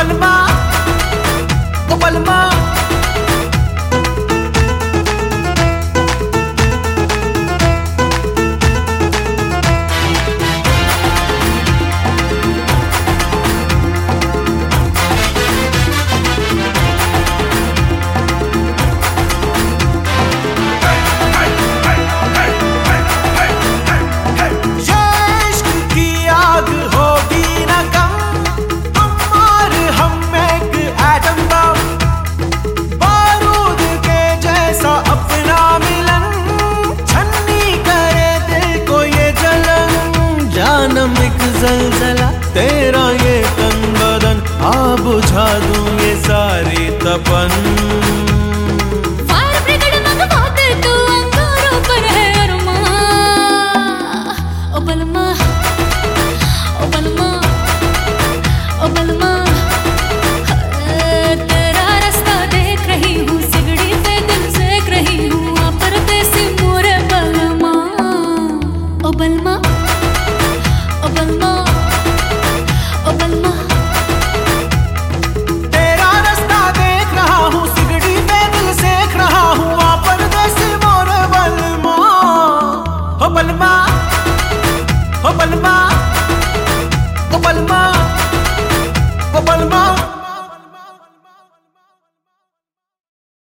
बलमा ओ बलमा। जलजला तेरा ये तन बदन आ बुझा दूं ये सारी तपन। फायर ब्रिगेड मंगवा दे तू अंगारों पर है अरमां। ओ बलमा ओ बलमा ओ बलमा। तेरा रास्ता देख रही हूँ, सिगड़ी पे दिल सेक रही हूँ, आ परदेसी मोरे बलमा। ओ बलमा ओ बलमा।